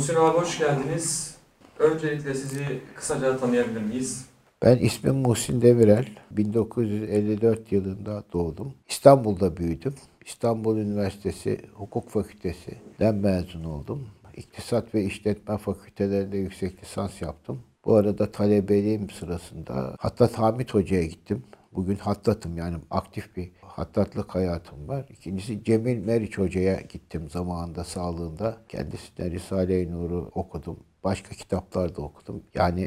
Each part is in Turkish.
Muhsin abi hoş geldiniz. Öncelikle sizi kısaca tanıyabilir miyiz? Ben ismim Muhsin Demirel. 1954 yılında doğdum. İstanbul'da büyüdüm. İstanbul Üniversitesi Hukuk Fakültesi'nden mezun oldum. İktisat ve İşletme Fakültelerinde yüksek lisans yaptım. Bu arada talebeliğim sırasında Hattat Hamit Hoca'ya gittim. Bugün hattatım, yani aktif bir hattatlık hayatım var. İkincisi Cemil Meriç Hoca'ya gittim zamanında, sağlığında. Kendisine Risale-i Nur'u okudum. Başka kitaplar da okudum. Yani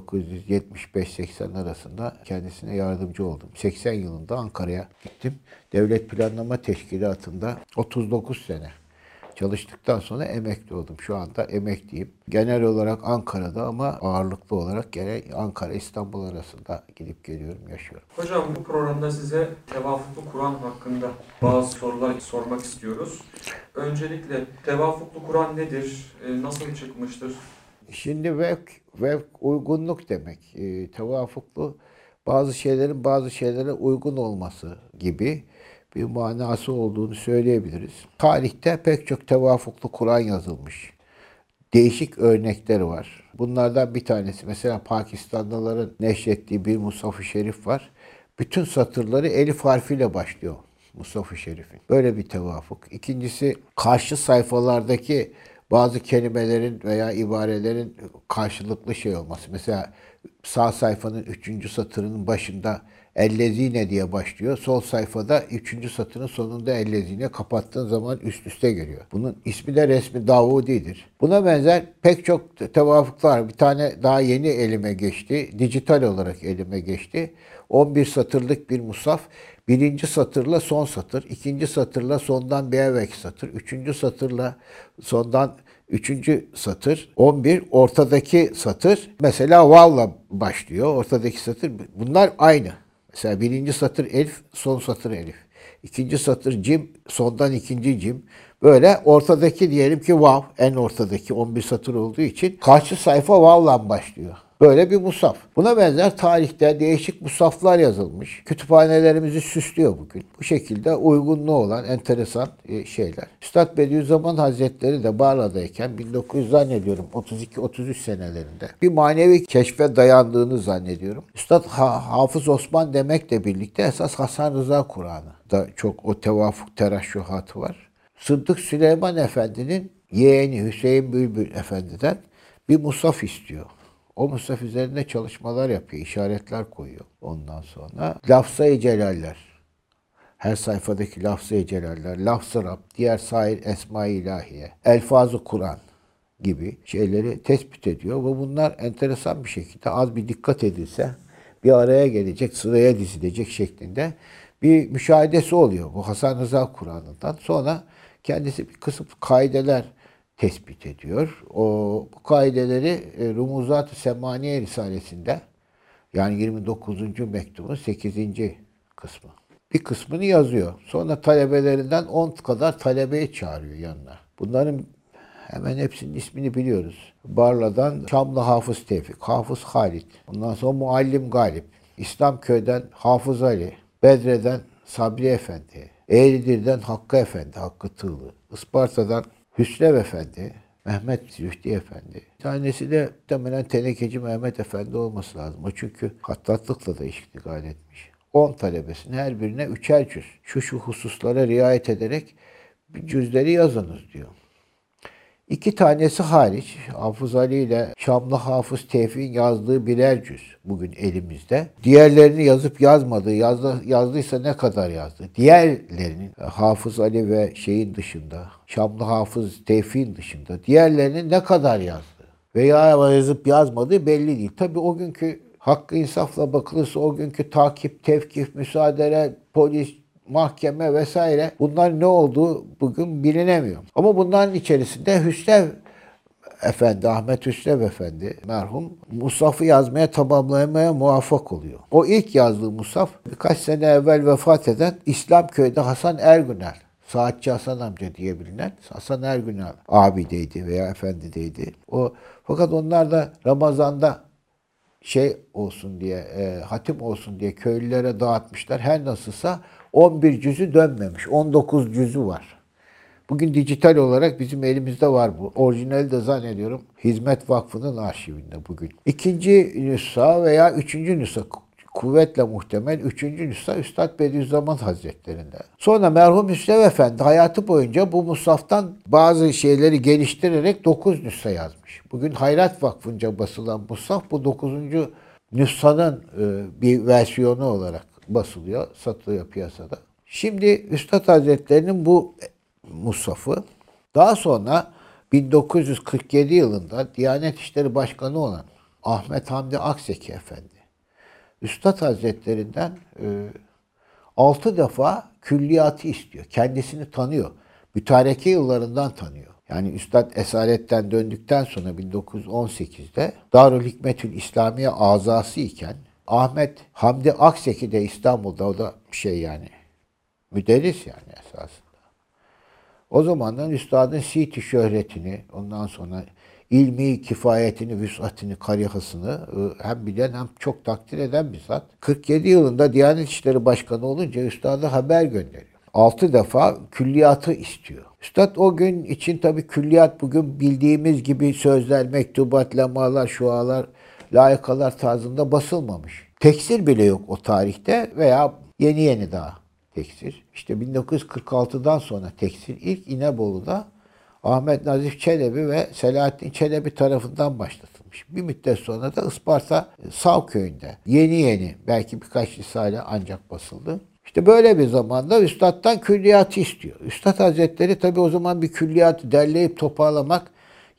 1975-80 arasında kendisine yardımcı oldum. 80 yılında Ankara'ya gittim. Devlet Planlama Teşkilatı'nda 39 sene çalıştıktan sonra emekli oldum. Şu anda emekliyim. Genel olarak Ankara'da ama ağırlıklı olarak gene Ankara, İstanbul arasında gidip geliyorum, yaşıyorum. Hocam bu programda size tevafuklu Kur'an hakkında bazı sorular sormak istiyoruz. Öncelikle tevafuklu Kur'an nedir? Nasıl çıkmıştır? Şimdi vevk uygunluk demek. Tevafuklu bazı şeylerin bazı şeylere uygun olması gibi bir manası olduğunu söyleyebiliriz. Tarihte pek çok tevafuklu Kur'an yazılmış. Değişik örnekleri var. Bunlardan bir tanesi mesela Pakistanlıların neşrettiği bir Mushaf-ı Şerif var. Bütün satırları elif harfiyle başlıyor Mushaf-ı Şerif'in. Böyle bir tevafuk. İkincisi, karşı sayfalardaki bazı kelimelerin veya ibarelerin karşılıklı şey olması. Mesela sağ sayfanın 3. satırının başında ellezine diye başlıyor. Sol sayfada 3. satırın sonunda ellezine, kapattığın zaman üst üste geliyor. Bunun ismi de resmi Davudi'dir. Buna benzer pek çok tevafuklar. Bir tane daha yeni elime geçti. Dijital olarak elime geçti. 11 satırlık bir mushaf. Birinci satırla son satır, ikinci satırla sondan bir evvelki satır, üçüncü satırla sondan üçüncü satır, 11 ortadaki satır mesela vav'la başlıyor. Ortadaki satır, bunlar aynı. Mesela birinci satır elif, son satır elif. İkinci satır cim, sondan ikinci cim. Böyle ortadaki diyelim ki vav, en ortadaki 11 satır olduğu için karşı sayfa vav'la başlıyor. Böyle bir musaf. Buna benzer tarihte değişik musaflar yazılmış. Kütüphanelerimizi süslüyor bugün. Bu şekilde uygunluğu olan enteresan şeyler. Üstad Bediüzzaman Hazretleri de Barla'dayken 1900 zannediyorum 32-33 senelerinde bir manevi keşfe dayandığını zannediyorum. Üstad Hafız Osman demekle birlikte esas Hasan Rıza Kur'an'ı da çok o tevafuk teraşşuhatı var. Sıddık Süleyman Efendi'nin yeğeni Hüseyin Bülbül Efendi'den bir musaf istiyor. O mushaf üzerinde çalışmalar yapıyor, işaretler koyuyor. Ondan sonra lafz-ı celaller, her sayfadaki lafz-ı celaller, lafz-ı Rab, diğer sair esma-i ilahiye, elfaz-ı Kur'an gibi şeyleri tespit ediyor. Ve bunlar enteresan bir şekilde az bir dikkat edilse bir araya gelecek, sıraya dizilecek şeklinde bir müşahedesi oluyor bu Hasan Rıza Kur'an'ından. Sonra kendisi bir kısım kaideler tespit ediyor. Bu kaideleri Rumuzat-ı Semaniye Risalesi'nde, yani 29. mektubun 8. kısmı. Bir kısmını yazıyor. Sonra talebelerinden 10 kadar talebeyi çağırıyor yanına. Bunların hemen hepsinin ismini biliyoruz. Barla'dan Şamlı Hafız Tevfik, Hafız Halit, ondan sonra Muallim Galip, İslamköy'den Hafız Ali, Bedre'den Sabri Efendi, Eğridir'den Hakkı Efendi, Hakkı Tığlı, Isparta'dan Hüsrev Efendi, Mehmet Zühdi Efendi. Bir tanesi de muhtemelen Tenekeci Mehmet Efendi olması lazım. O çünkü hattatlıkla da iştigal etmiş. 10 talebesinin her birine 3'er cüz. Şu hususlara riayet ederek bir cüzleri yazınız diyor. 2 tanesi hariç, Hafız Ali ile Şamlı Hafız Tevfik'in yazdığı birer cüz bugün elimizde. Diğerlerini yazıp yazmadığı, yazdıysa ne kadar yazdı? Diğerlerinin Hafız Ali ve şeyin dışında, Şamlı Hafız Tevfik'in dışında diğerlerinin ne kadar yazdı? Veya yazıp yazmadığı belli değil. Tabii o günkü hakkı insafla bakılırsa o günkü takip, tevkif, müsaade, polis, mahkeme vesaire, bunlar ne olduğu bugün bilinemiyor. Ama bunların içerisinde Hüsrev Efendi, Ahmet Hüsrev Efendi merhum mushafı yazmaya, tamamlamaya muvaffak oluyor. O ilk yazdığı mushaf birkaç sene evvel vefat eden İslamköy'de Hasan Ergünel, Saatçi Hasan amca diye bilinen Hasan Ergünel abideydi veya efendideydi. Fakat onlar da Ramazan'da şey olsun diye, hatim olsun diye köylülere dağıtmışlar. Her nasılsa 11 cüzü dönmemiş. 19 cüzü var. Bugün dijital olarak bizim elimizde var bu. Orijinali de zannediyorum Hizmet Vakfı'nın arşivinde bugün. İkinci nüsha veya üçüncü nüsha, kuvvetle muhtemel üçüncü nüsha Üstad Bediüzzaman Hazretleri'nde. Sonra merhum Hüsrev Efendi hayatı boyunca bu mushaftan bazı şeyleri geliştirerek 9 nüsha yazmış. Bugün Hayrat Vakfı'nca basılan mushaf bu 9. nüshanın bir versiyonu olarak basılıyor, satılıyor piyasada. Şimdi Üstad Hazretleri'nin bu mushafı daha sonra 1947 yılında Diyanet İşleri Başkanı olan Ahmet Hamdi Akseki Efendi Üstad Hazretlerinden 6 defa külliyatı istiyor. Kendisini tanıyor. Mütareke yıllarından tanıyor. Yani Üstad Esaretten döndükten sonra 1918'de Darül Hikmetül İslamiye azası iken Ahmet Hamdi Akseki de İstanbul'da, o da yani müderris yani esasında. O zamandan üstadın siti şöhretini, ondan sonra ilmi kifayetini, vüsatini, karihasını hem bilen hem çok takdir eden bir zat. 47 yılında Diyanet İşleri Başkanı olunca üstada haber gönderiyor. 6 defa külliyatı istiyor. Üstad o gün için tabii külliyat bugün bildiğimiz gibi sözler, mektubat, lemalar, şualar, layıkalar tarzında basılmamış. Teksir bile yok o tarihte veya yeni daha teksir. İşte 1946'dan sonra teksir ilk İnebolu'da Ahmet Nazif Çelebi ve Selahattin Çelebi tarafından başlatılmış. Bir müddet sonra da Isparta Savköy'ünde yeni belki birkaç risale ancak basıldı. İşte böyle bir zamanda Üstad'dan külliyatı istiyor. Üstad Hazretleri tabi o zaman bir külliyatı derleyip toparlamak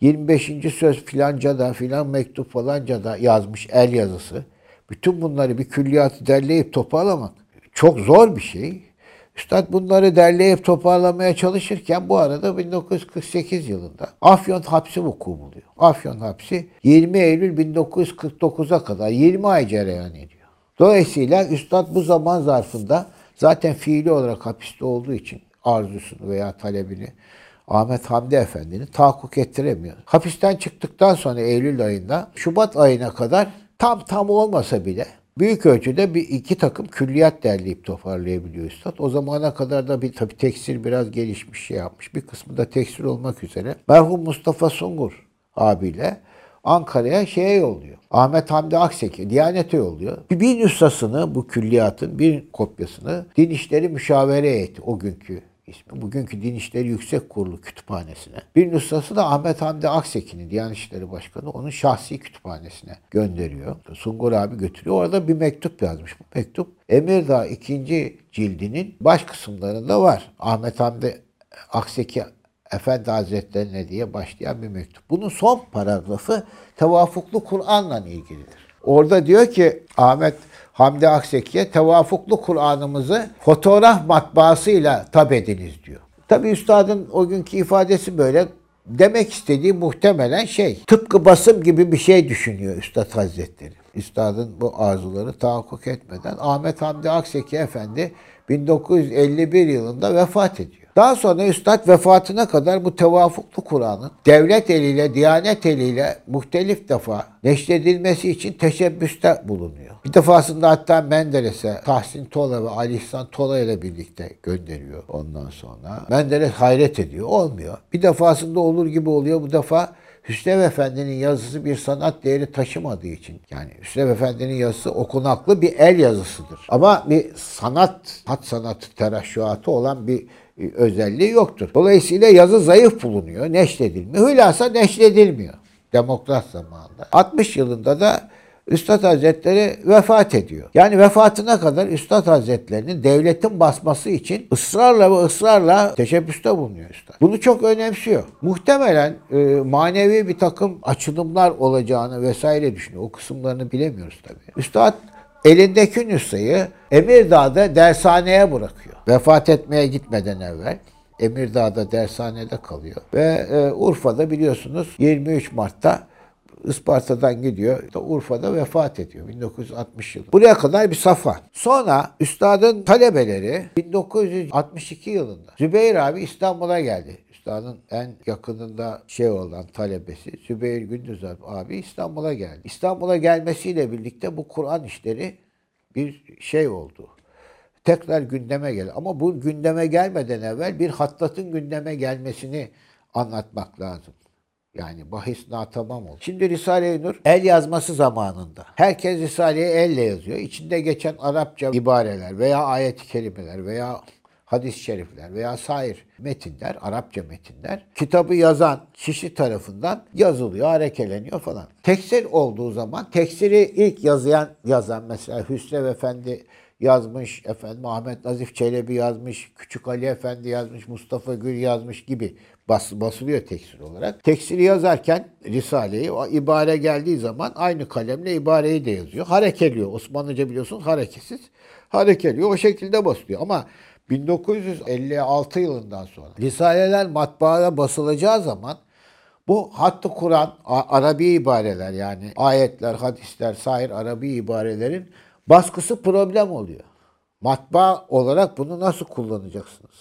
25. söz filancada, filan mektup falancada yazmış el yazısı. Bütün bunları bir külliyatı derleyip toparlamak çok zor bir şey. Üstad bunları derleyip toparlamaya çalışırken bu arada 1948 yılında Afyon hapsi vuku buluyor. Afyon hapsi 20 Eylül 1949'a kadar 20 ay cereyan ediyor. Dolayısıyla Üstad bu zaman zarfında zaten fiili olarak hapiste olduğu için arzusunu veya talebini Ahmet Hamdi Efendi'ni tahakkuk ettiremiyor. Hapisten çıktıktan sonra Eylül ayında Şubat ayına kadar tam olmasa bile büyük ölçüde iki takım külliyat derleyip toparlayabiliyor Üstad. O zamana kadar da tabii tekstil biraz gelişmiş yapmış. Bir kısmı da tekstil olmak üzere. Merhum Mustafa Sungur abiyle Ankara'ya yolluyor. Ahmet Hamdi Akseki Diyanet'e yolluyor. Bir nüshasını, bu külliyatın bir kopyasını Din İşleri Müşavere Heyeti, o günkü ismi, bugünkü Din İşleri Yüksek Kurulu kütüphanesine. Bir nüshası da Ahmet Hamdi Akseki'nin, Diyanet İşleri Başkanı, onun şahsi kütüphanesine gönderiyor. Sungur abi götürüyor. Orada bir mektup yazmış. Bu mektup Emirdağ 2. cildinin baş kısımlarında var. Ahmet Hamdi Akseki Efendi Hazretlerine diye başlayan bir mektup. Bunun son paragrafı tevafuklu Kur'an'la ilgilidir. Orada diyor ki Ahmet Hamdi Akseki'ye tevafuklu Kur'an'ımızı fotoğraf matbaasıyla tab ediniz diyor. Tabi üstadın o günkü ifadesi böyle. Demek istediği muhtemelen tıpkı basım gibi bir şey düşünüyor Üstad Hazretleri. Üstadın bu arzuları tahakkuk etmeden Ahmet Hamdi Akseki Efendi 1951 yılında vefat ediyor. Daha sonra Üstad vefatına kadar bu tevafuklu Kur'an'ın devlet eliyle, Diyanet eliyle muhtelif defa neşredilmesi için teşebbüste bulunuyor. Bir defasında hatta Menderes'e Tahsin Tola ve Ali İhsan Tola ile birlikte gönderiyor ondan sonra. Menderes hayret ediyor. Olmuyor. Bir defasında olur gibi oluyor. Bu defa Hüsrev Efendi'nin yazısı bir sanat değeri taşımadığı için, yani Hüsrev Efendi'nin yazısı okunaklı bir el yazısıdır. Ama bir hat sanatı teraşşuatı olan bir özelliği yoktur. Dolayısıyla yazı zayıf bulunuyor, neşredilmiyor. Hülasa neşredilmiyor demokrat zamanında. 60 yılında da Üstad Hazretleri vefat ediyor. Yani vefatına kadar Üstad Hazretleri'nin devletin basması için ısrarla teşebbüste bulunuyor Üstad. Bunu çok önemsiyor. Muhtemelen manevi bir takım açılımlar olacağını vesaire düşünüyor. O kısımlarını bilemiyoruz tabii. Üstad elindeki nüshayı Emirdağ'da dershaneye bırakıyor. Vefat etmeye gitmeden evvel Emirdağ'da dershanede kalıyor. Ve Urfa'da biliyorsunuz 23 Mart'ta Isparta'dan gidiyor. Urfa'da vefat ediyor 1960 yılında. Buraya kadar bir safa. Sonra üstadın talebeleri 1962 yılında Zübeyir abi İstanbul'a geldi. Üstadın en yakınında olan talebesi Zübeyir Gündüz abi İstanbul'a geldi. İstanbul'a gelmesiyle birlikte bu Kur'an işleri bir oldu. tekrar gündeme gelir. Ama bu gündeme gelmeden evvel bir hattatın gündeme gelmesini anlatmak lazım. Yani bahis tamam oldu. Şimdi Risale-i Nur el yazması zamanında. Herkes Risale'yi elle yazıyor. İçinde geçen Arapça ibareler veya ayet-i kerimeler veya hadis-i şerifler veya sair metinler, Arapça metinler kitabı yazan kişi tarafından yazılıyor, harekeleniyor falan. Teksir olduğu zaman teksiri ilk yazan mesela Hüsrev Efendi yazmış, efendim Ahmet Nazif Çelebi yazmış, Küçük Ali Efendi yazmış, Mustafa Gül yazmış gibi basılıyor teksir olarak. Teksiri yazarken Risale'yi o ibare geldiği zaman aynı kalemle ibareyi de yazıyor. Harekeliyor. Osmanlıca biliyorsunuz hareketsiz. Harekeliyor. O şekilde basılıyor. Ama 1956 yılından sonra Risaleler matbaada basılacağı zaman bu Hattı Kur'an, Arabi ibareler yani ayetler, hadisler, sair Arabi ibarelerin baskısı problem oluyor. Matbaa olarak bunu nasıl kullanacaksınız?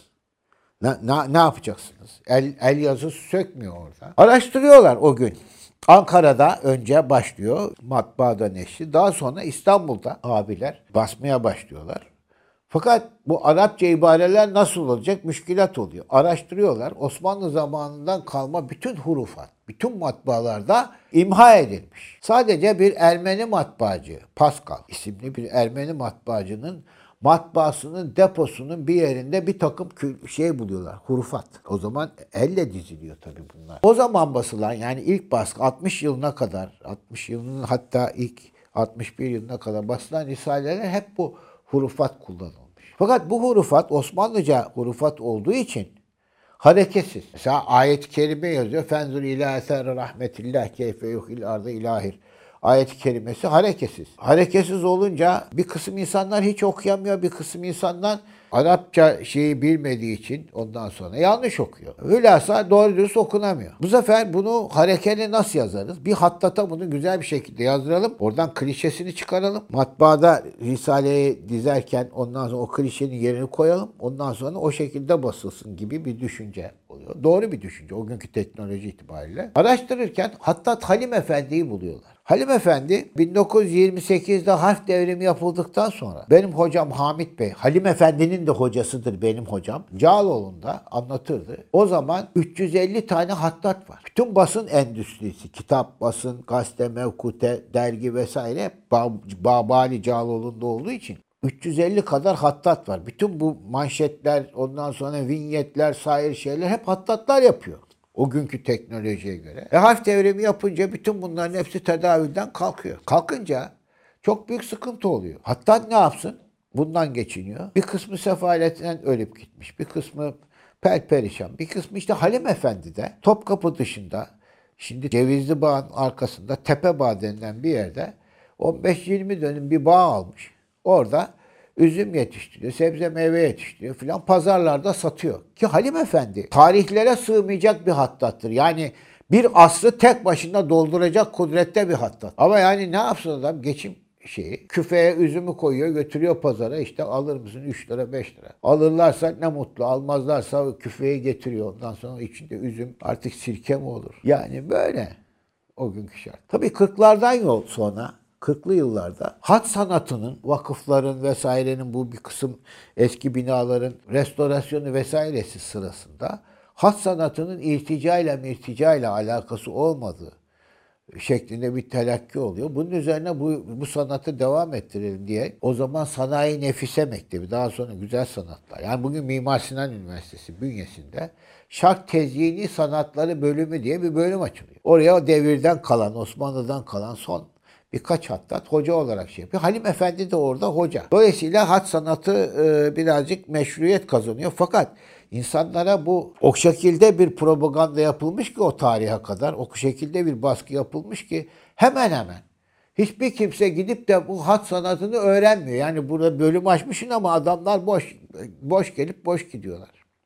Ne yapacaksınız? El yazısı sökmüyor orada. Araştırıyorlar o gün. Ankara'da önce başlıyor matbaada neşri. Daha sonra İstanbul'da abiler basmaya başlıyorlar. Fakat bu Arapça ibareler nasıl olacak? Müşkilat oluyor. Araştırıyorlar. Osmanlı zamanından kalma bütün hurufat, bütün matbaalarda imha edilmiş. Sadece bir Ermeni matbaacı, Pascal isimli bir Ermeni matbaacının matbaasının deposunun bir yerinde bir takım buluyorlar. Hurufat. O zaman elle diziliyor tabii bunlar. O zaman basılan yani ilk baskı 60 yılına kadar, 60 yılının hatta ilk 61 yılına kadar basılan risaleler hep bu hurufat kullanılmış. Fakat bu hurufat Osmanlıca hurufat olduğu için hareketsiz. Mesela ayet-i kerime yazıyor. Fenzur ila eser rahmetillah keyfe yuhil ardı ilahir. Ayet-i kerimesi hareketsiz. Hareketsiz olunca bir kısım insanlar hiç okuyamıyor. Bir kısım insanlar Arapça şeyi bilmediği için ondan sonra yanlış okuyor. Hülasa doğru dürüst okunamıyor. Bu sefer bunu harekeli nasıl yazarız? Bir hattata bunu güzel bir şekilde yazdıralım. Oradan klişesini çıkaralım. Matbaada Risale'yi dizerken ondan sonra o klişenin yerini koyalım. Ondan sonra o şekilde basılsın gibi bir düşünce oluyor. Doğru bir düşünce o günkü teknoloji itibariyle. Araştırırken Hattat Halim Efendi'yi buluyorlar. Halim Efendi 1928'de harf devrimi yapıldıktan sonra benim hocam Hamit Bey, Halim Efendi'nin de hocasıdır benim hocam. Cağaloğlu'nda anlatırdı. O zaman 350 tane hattat var. Bütün basın endüstrisi, kitap, basın, gazete, mevkute, dergi vesaire Babali Cağaloğlu'nda olduğu için 350 kadar hattat var. Bütün bu manşetler, ondan sonra vinyetler, sair şeyler hep hattatlar yapıyor. O günkü teknolojiye göre. Harf devrimi yapınca bütün bunların hepsi tedavülden kalkıyor. Kalkınca çok büyük sıkıntı oluyor. Hatta ne yapsın? Bundan geçiniyor. Bir kısmı sefaletten ölüp gitmiş. Bir kısmı perperişan. Bir kısmı işte Halim Efendi'de Topkapı dışında şimdi Cevizli Bağ'ın arkasında Tepe Bağ denilen bir yerde 15-20 dönüm bir bağ almış. Orada üzüm yetiştiriyor, sebze meyve yetiştiriyor filan pazarlarda satıyor. Ki Halim Efendi tarihlere sığmayacak bir hattattır. Yani bir asrı tek başına dolduracak kudrette bir hattat. Ama yani ne yapsın adam geçim şeyi. Küfeye üzümü koyuyor, götürüyor pazara. İşte alır mısın 3 lira 5 lira. Alırlarsa ne mutlu. Almazlarsa küfeye getiriyor. Ondan sonra içinde üzüm artık sirke mi olur? Yani böyle o günkü şart. Tabii 40'lardan sonra 40'lı yıllarda hat sanatının, vakıfların vesairenin bu bir kısım eski binaların restorasyonu vesairesi sırasında hat sanatının irtica ile alakası olmadığı şeklinde bir telakki oluyor. Bunun üzerine bu sanatı devam ettirelim diye o zaman Sanayi Nefise Mektebi, daha sonra Güzel Sanatlar. Yani bugün Mimar Sinan Üniversitesi bünyesinde Şark Tezyini Sanatları bölümü diye bir bölüm açılıyor. Oraya o devirden kalan, Osmanlı'dan kalan son birkaç hattat hoca olarak şey yapıyor. Halim Efendi de orada hoca. Dolayısıyla hat sanatı birazcık meşruiyet kazanıyor. Fakat insanlara bu o şekilde bir propaganda yapılmış ki o tarihe kadar, o şekilde bir baskı yapılmış ki hemen hemen hiçbir kimse gidip de bu hat sanatını öğrenmiyor. Yani burada bölüm açmışsın ama adamlar boş gelip boş gidiyorlar.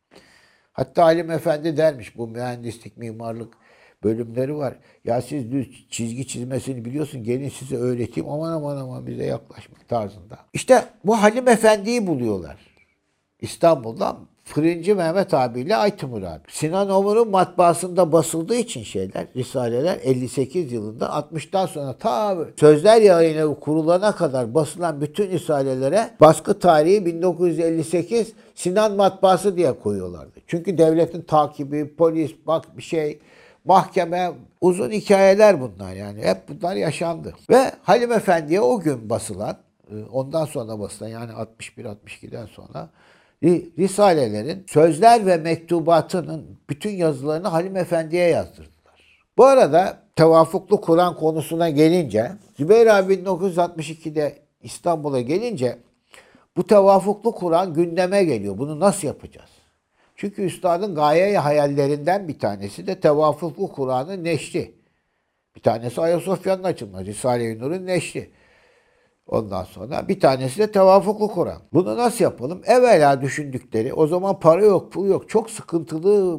Hatta Halim Efendi dermiş bu mühendislik, mimarlık bölümleri var. Ya siz düz çizgi çizmesini biliyorsun, gelin size öğreteyim, aman bize yaklaşmak tarzında. İşte bu Halim Efendi'yi buluyorlar İstanbul'dan. Fırıncı Mehmet abiyle Aytimur abi. Sinan Oğur'un matbaasında basıldığı için şeyler, risaleler 58 yılında 60'tan sonra ta Sözler Yayını kurulana kadar basılan bütün risalelere baskı tarihi 1958 Sinan matbaası diye koyuyorlardı. Çünkü devletin takibi, polis, bak bir şey, mahkeme, uzun hikayeler bunlar yani. Hep bunlar yaşandı. Ve Halim Efendi'ye o gün basılan, ondan sonra basılan yani 61-62'den sonra risalelerin sözler ve mektubatının bütün yazılarını Halim Efendi'ye yazdırdılar. Bu arada tevafuklu Kur'an konusuna gelince, Zübeyir abi 1962'de İstanbul'a gelince bu tevafuklu Kur'an gündeme geliyor. Bunu nasıl yapacağız? Çünkü üstadın gaye hayallerinden bir tanesi de tevafuklu Kur'an'ın neşri. Bir tanesi Ayasofya'nın açılması, Risale-i Nur'un neşri. Ondan sonra bir tanesi de tevafuklu Kur'an. Bunu nasıl yapalım? Evvela düşündükleri, o zaman para yok, pul yok. Çok sıkıntılı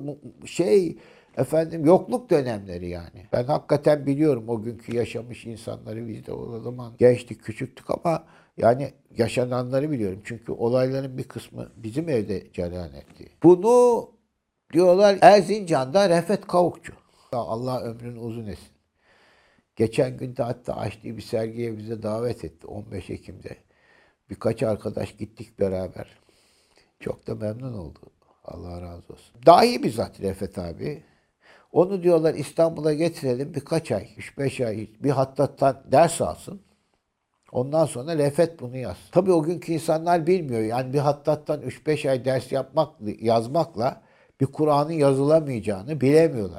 yokluk dönemleri yani. Ben hakikaten biliyorum o günkü yaşamış insanları, biz de o zaman gençtik, küçüktük ama yani yaşananları biliyorum. Çünkü olayların bir kısmı bizim evde cereyan etti. Bunu diyorlar Erzincan'da Refet Kavukçu. Allah ömrünü uzun etsin. Geçen gün de hatta açtığı bir sergiye bize davet etti 15 Ekim'de. Birkaç arkadaş gittik beraber. Çok da memnun oldu. Allah razı olsun. Dahi bir zat Refet abi. Onu diyorlar İstanbul'a getirelim birkaç ay, 3-5 ay bir hattattan ders alsın. Ondan sonra Refet bunu yaz. Tabii o günkü insanlar bilmiyor. Yani bir hattattan 3-5 ay ders yazmakla bir Kur'an'ın yazılamayacağını bilemiyorlar.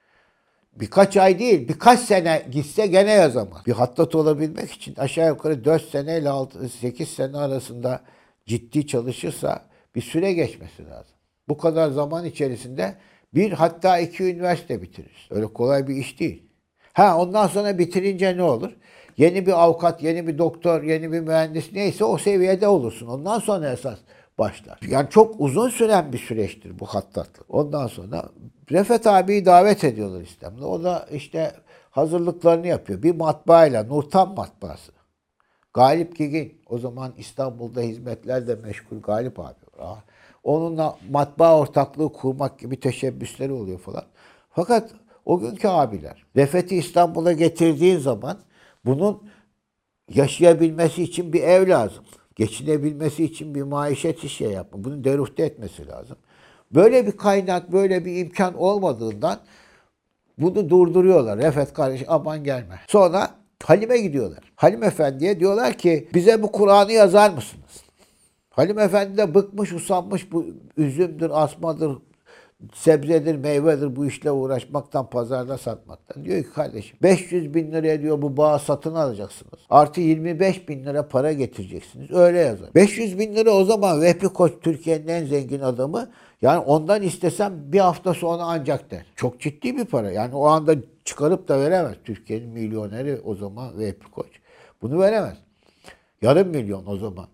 Birkaç ay değil, birkaç sene gitse gene yazamaz. Bir hattat olabilmek için aşağı yukarı 4 sene ile 8 sene arasında ciddi çalışırsa bir süre geçmesi lazım. Bu kadar zaman içerisinde bir hatta 2 üniversite bitirir. Öyle kolay bir iş değil. Ondan sonra bitirince ne olur? Yeni bir avukat, yeni bir doktor, yeni bir mühendis neyse o seviyede olursun. Ondan sonra esas başlar. Yani çok uzun süren bir süreçtir bu hattatlık. Ondan sonra Refet abiyi davet ediyorlar İstanbul'a. O da işte hazırlıklarını yapıyor. Bir matbaayla, Nurtan matbaası. Galip Gigin, o zaman İstanbul'da hizmetlerle meşgul Galip abi var. Onunla matbaa ortaklığı kurmak gibi teşebbüsleri oluyor falan. Fakat o günkü abiler, Refet'i İstanbul'a getirdiğin zaman bunun yaşayabilmesi için bir ev lazım. Geçinebilmesi için bir maişet işi yapma. Bunu deruhte etmesi lazım. Böyle bir kaynak, böyle bir imkan olmadığından bunu durduruyorlar. Refet kardeş aman gelme. Sonra Halim'e gidiyorlar. Halim Efendi'ye diyorlar ki bize bu Kur'an'ı yazar mısınız? Halim Efendi de bıkmış, usanmış, bu üzümdür, asmadır, sebzedir, meyvedir bu işle uğraşmaktan, pazarda satmaktan. Diyor ki kardeşim 500 bin liraya diyor bu bağı satın alacaksınız. Artı 25 bin lira para getireceksiniz. Öyle yazar. 500 bin lira o zaman Vehbi Koç Türkiye'nin en zengin adamı. Yani ondan istesem bir hafta sonra ancak der. Çok ciddi bir para. Yani o anda çıkarıp da veremez. Türkiye'nin milyoneri o zaman Vehbi Koç. Bunu veremez. Yarım milyon o zaman.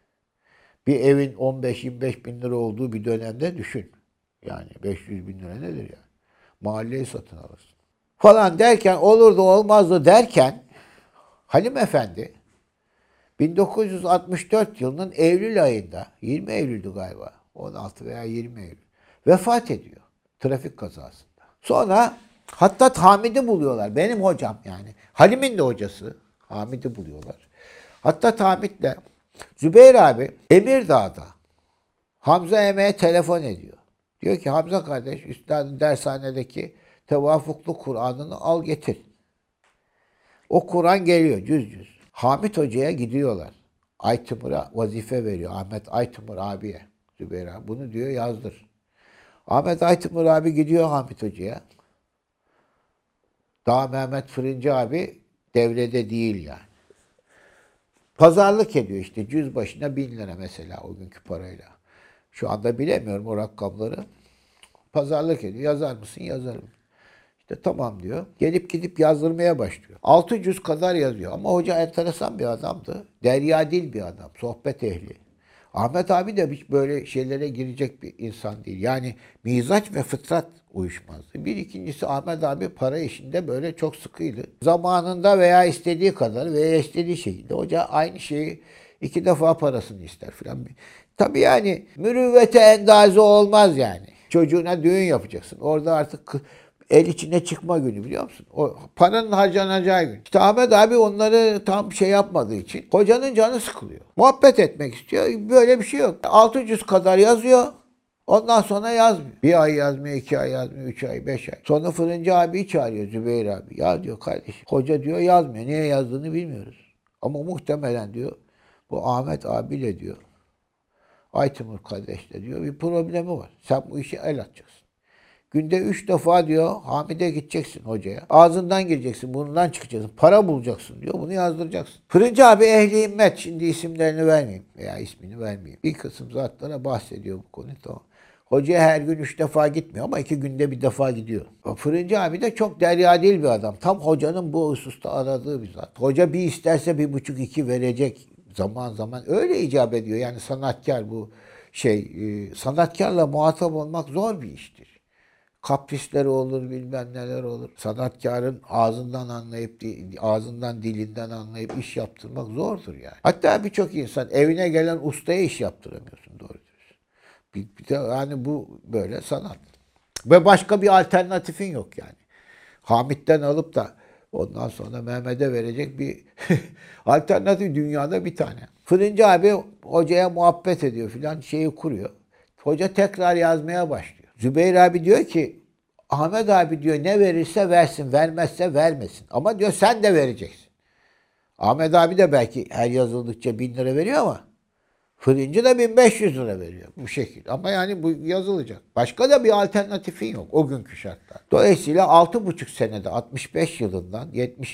Bir evin 15-25 bin lira olduğu bir dönemde düşün. Yani 500 bin lira nedir ya? Mahalleyi satın alırsın. Falan derken olurdu olmazdı derken Halim Efendi 1964 yılının Eylül ayında 20 Eylül'dü galiba 16 veya 20 Eylül vefat ediyor trafik kazasında. Sonra Hattat Hamid'i buluyorlar. Benim hocam yani. Halim'in de hocası. Hamid'i buluyorlar. Hattat Hamid'le Zübeyir abi Emirdağ'da Hamza Eme'ye telefon ediyor. Diyor ki Hamza kardeş üstadın dershanedeki tevafuklu Kur'an'ını al getir. O Kur'an geliyor cüz. Hamit Hoca'ya gidiyorlar. Aytimur'a vazife veriyor. Ahmet Aytimur abiye. Zübeyir abi bunu diyor yazdır. Ahmet Aytimur abi gidiyor Hamit Hoca'ya. Daha Mehmet Fırıncı abi devrede değil yani. Pazarlık ediyor işte cüz başına 1000 lira mesela o günkü parayla. Şu anda bilemiyorum o rakamları. Pazarlık ediyor. Yazar mısın? Yazarım. İşte tamam diyor. Gelip gidip yazdırmaya başlıyor. 600 kadar yazıyor. Ama hoca enteresan bir adamdı. Deryadil bir adam. Sohbet ehli. Ahmet abi de hiç böyle şeylere girecek bir insan değil. Yani mizaç ve fıtrat uyuşmazdı. Bir ikincisi Ahmet abi para işinde böyle çok sıkıydı. Zamanında veya istediği kadar veya istediği şekilde hoca aynı şeyi 2 defa parasını ister filan. Tabii yani mürüvvete endaze olmaz yani. Çocuğuna düğün yapacaksın. Orada artık el içine çıkma günü, biliyor musun? O paranın harcanacağı gün. İşte Ahmet abi onları tam şey yapmadığı için hocanın canı sıkılıyor. Muhabbet etmek istiyor. Böyle bir şey yok. 600 kadar yazıyor. Ondan sonra yazmıyor. 1 ay yazmıyor, 2 ay yazmıyor, 3 ay, 5 ay. Sonra fırıncı abiyi çağırıyor, Zübeyir abi. Ya diyor kardeşim, hoca diyor yazmıyor. Niye yazdığını bilmiyoruz. Ama muhtemelen diyor bu Ahmet abiyle diyor, Aytimur kardeşle diyor bir problemi var. Sen bu işe el atacaksın. Günde 3 defa diyor Hamid'e gideceksin hocaya. Ağzından gireceksin, burnundan çıkacaksın. Para bulacaksın diyor. Bunu yazdıracaksın. Fırıncı abi ehli himmet. Şimdi isimlerini vermeyeyim veya ismini vermeyeyim. Bir kısım zatlara bahsediyor bu konuda. Tamam. Hocaya her gün 3 defa gitmiyor ama 2 günde bir defa gidiyor. Fırıncı abi de çok derya değil bir adam. Tam hocanın bu hususta aradığı bir zat. Hoca bir isterse 1,5-2 verecek zaman zaman. Öyle icap ediyor. Yani sanatkar bu sanatkarla muhatap olmak zor bir iştir. Kaprisleri olur, bilmem neler olur. Sanatkarın ağzından anlayıp, ağzından dilinden anlayıp iş yaptırmak zordur yani. Hatta birçok insan evine gelen ustaya iş yaptıramıyorsun doğru diyorsun. Bir de yani bu böyle sanat. Ve başka bir alternatifin yok yani. Hamit'ten alıp da ondan sonra Mehmet'e verecek bir alternatif dünyada bir tane. Fırıncı abi hocaya muhabbet ediyor filan, şeyi kuruyor. Hoca tekrar yazmaya başlıyor. Zübeyir abi diyor ki Ahmet abi diyor ne verirse versin, vermezse vermesin. Ama diyor sen de vereceksin. Ahmet abi de belki her yazıldıkça 1000 lira veriyor ama fırıncı da 1500 lira veriyor bu şekilde. Ama yani bu yazılacak. Başka da bir alternatifin yok o günkü şartlar. Dolayısıyla 6,5 senede 65 yılından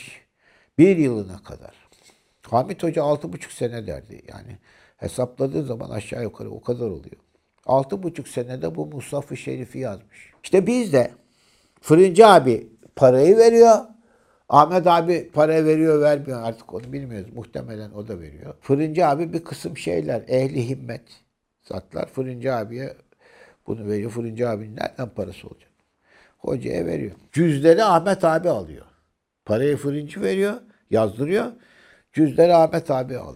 71 yılına kadar. Hamit Hoca 6,5 sene derdi yani. Hesapladığı zaman aşağı yukarı o kadar oluyor. 6,5 senede bu Mushaf-ı Şerif'i yazmış. İşte biz de fırıncı abi parayı veriyor. Ahmet abi parayı veriyor vermiyor artık onu bilmiyoruz. Muhtemelen o da veriyor. Fırıncı abi bir kısım şeyler ehli himmet zatlar fırıncı abiye bunu veriyor. Fırıncı abinin nereden parası olacak? Hocaya veriyor. Cüzleri Ahmet abi alıyor. Parayı fırıncı veriyor, yazdırıyor. Cüzleri Ahmet abi alıyor.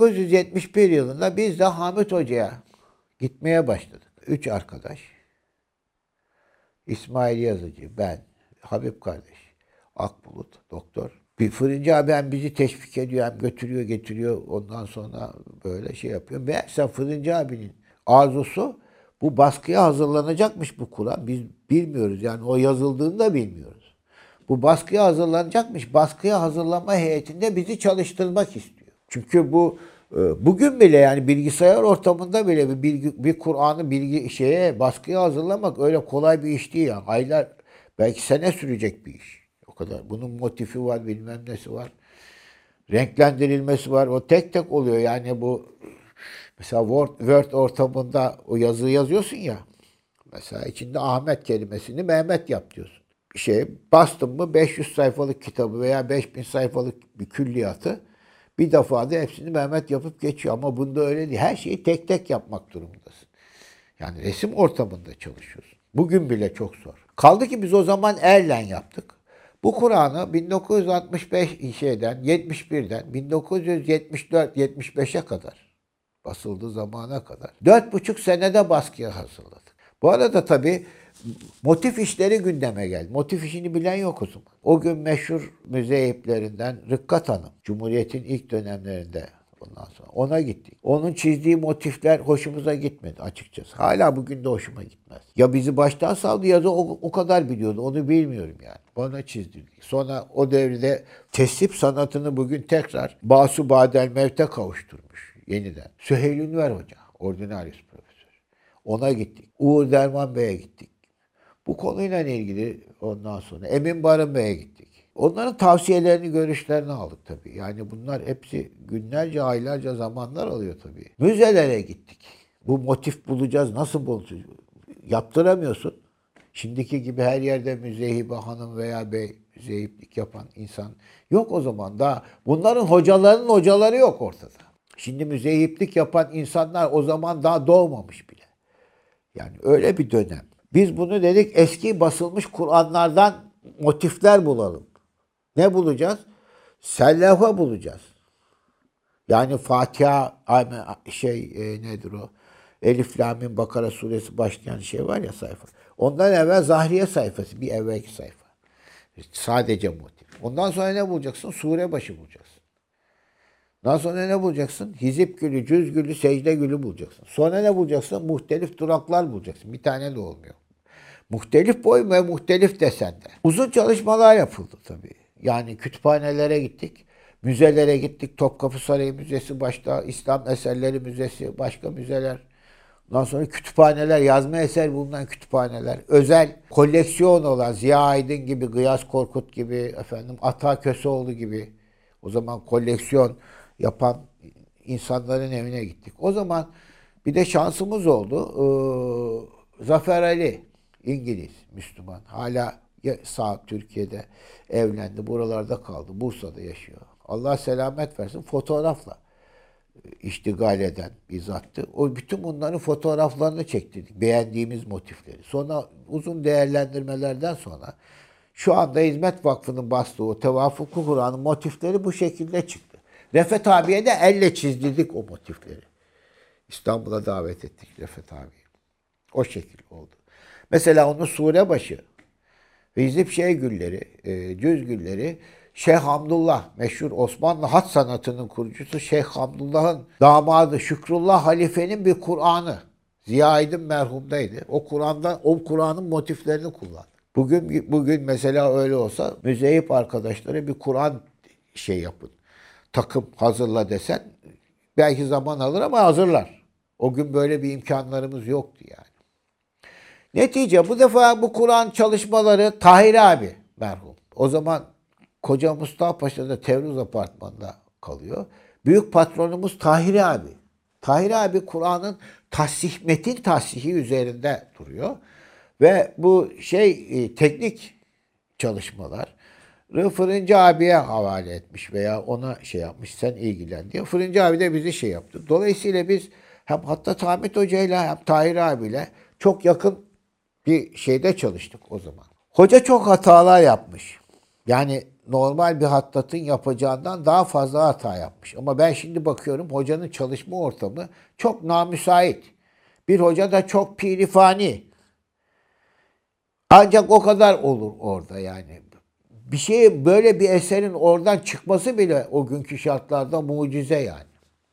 1971 yılında biz de Hamit Hoca'ya gitmeye başladık. 3 arkadaş. İsmail Yazıcı, ben, Habib kardeş, Akbulut, doktor. Bir fırıncı abi hem bizi teşvik ediyor hem götürüyor getiriyor. Ondan sonra böyle şey yapıyor. Meğerse fırıncı abinin arzusu bu baskıya hazırlanacakmış bu Kur'an. Biz bilmiyoruz yani o yazıldığını da bilmiyoruz. Bu baskıya hazırlanacakmış. Baskıya hazırlama heyetinde bizi çalıştırmak istiyor. Çünkü bu bugün bile yani bilgisayar ortamında bile bir Kur'an'ı baskıya hazırlamak öyle kolay bir iş değil yani. Aylar belki sene sürecek bir iş. O kadar. Bunun motifi var, bilmem nesi var. Renklendirilmesi var. O tek tek oluyor. Yani bu mesela Word ortamında o yazıyı yazıyorsun ya. Mesela içinde Ahmet kelimesini Mehmet yap diyorsun. Bastın mı 500 sayfalık kitabı veya 5000 sayfalık bir külliyatı bir defada hepsini Mehmet yapıp geçiyor. Ama bunda öyle değil. Her şeyi tek tek yapmak durumundasın. Yani resim ortamında çalışıyorsun. Bugün bile çok zor. Kaldı ki biz o zaman elle yaptık. Bu Kur'an'ı 1971'den 1974-75'e kadar basıldığı zamana kadar 4,5 senede baskıya hazırladık. Bu arada tabii motif işleri gündeme geldi. Motif işini bilen yok o zaman. O gün meşhur müzeyiplerinden Rıkkat Hanım, Cumhuriyet'in ilk dönemlerinde ondan sonra ona gittik. Onun çizdiği motifler hoşumuza gitmedi açıkçası. Hala bugün de hoşuma gitmez. Ya bizi baştan saldı ya da o kadar biliyordu. Onu bilmiyorum yani. Bana çizdirdik. Sonra o devirde tesip sanatını bugün tekrar Basu Badel Mevt'e kavuşturmuş yeniden. Süheyl Ünver Hoca, ordinarius profesör. Ona gittik. Uğur Derman Bey'e gittik. Bu konuyla ilgili ondan sonra Emin Barın Bey'e gittik. Onların tavsiyelerini, görüşlerini aldık tabii. Yani bunlar hepsi günlerce, aylarca zamanlar alıyor tabii. Müzelere gittik. Bu motif bulacağız. Nasıl bulacağız? Yaptıramıyorsun. Şimdiki gibi her yerde müzehibe hanım veya bey müzehiplik yapan insan yok o zaman. Daha bunların hocaları yok ortada. Şimdi müzehiplik yapan insanlar o zaman daha doğmamış bile. Yani öyle bir dönem. Biz bunu dedik eski basılmış Kur'anlardan motifler bulalım. Ne bulacağız? Sellafa bulacağız. Yani Fatiha nedir o? Elif Lam Mim Bakara suresi başlayan şey var ya sayfa. Ondan evvel Zahriye sayfası, bir evvelki sayfa. Sadece motif. Ondan sonra ne bulacaksın? Sure başı bulacaksın. Ondan sonra ne bulacaksın? Hizip gülü, cüz gülü, secde gülü bulacaksın. Sonra ne bulacaksın? Muhtelif duraklar bulacaksın. Bir tane de olmuyor. Muhtelif boy ve muhtelif desende. Uzun çalışmalar yapıldı tabii. Yani kütüphanelere gittik, müzelere gittik. Topkapı Sarayı Müzesi başta, İslam Eserleri Müzesi, başka müzeler. Ondan sonra kütüphaneler, yazma eser bulunan kütüphaneler, özel koleksiyon olan Ziya Aydın gibi, Gıyas Korkut gibi, Ata Köseoğlu gibi o zaman koleksiyon yapan insanların evine gittik. O zaman bir de şansımız oldu. Zafer Ali, İngiliz, Müslüman. Hala sağ Türkiye'de evlendi, buralarda kaldı, Bursa'da yaşıyor. Allah selamet versin, fotoğrafla iştigal eden bir zattı. O bütün bunların fotoğraflarını çektirdik. Beğendiğimiz motifleri. Sonra uzun değerlendirmelerden sonra şu anda Hizmet Vakfı'nın bastığı o Tevafuklu Kur'an'ın motifleri bu şekilde çıktı. Refet abiye de elle çizdirdik o motifleri. İstanbul'a davet ettik Refet abiyi. O şekil oldu. Mesela onun sure başı ve hizip gülleri, cüz gülleri Şeyh Hamdullah, meşhur Osmanlı hat sanatının kurucusu Şeyh Hamdullah'ın damadı Şükrullah Halife'nin bir Kur'an'ı. Ziya Aydın merhumdaydı. O Kur'an'ın motiflerini kullandı. Bugün mesela öyle olsa müzeyip arkadaşlara bir Kur'an yapın. Takım hazırla desen belki zaman alır ama hazırlar. O gün böyle bir imkanlarımız yoktu yani. Netice bu defa bu Kur'an çalışmaları Tahir abi merhum. O zaman Koca Mustafa Paşa'da Tevruz Apartmanı'nda kalıyor. Büyük patronumuz Tahir abi. Tahir abi Kur'an'ın metin tahsihi üzerinde duruyor. Ve bu teknik çalışmaları Fırıncı abiye havale etmiş veya ona yapmış, sen ilgilen diye. Fırıncı abi de bizi yaptı. Dolayısıyla biz hem Hattat Ahmet Hoca'yla hem Tahir abiyle çok yakın bir şeyde çalıştık o zaman. Hoca çok hatalar yapmış. Yani normal bir hattatın yapacağından daha fazla hata yapmış. Ama ben şimdi bakıyorum hocanın çalışma ortamı çok namüsait. Bir hoca da çok pirifani. Ancak o kadar olur orada yani. Böyle bir eserin oradan çıkması bile o günkü şartlarda mucize yani.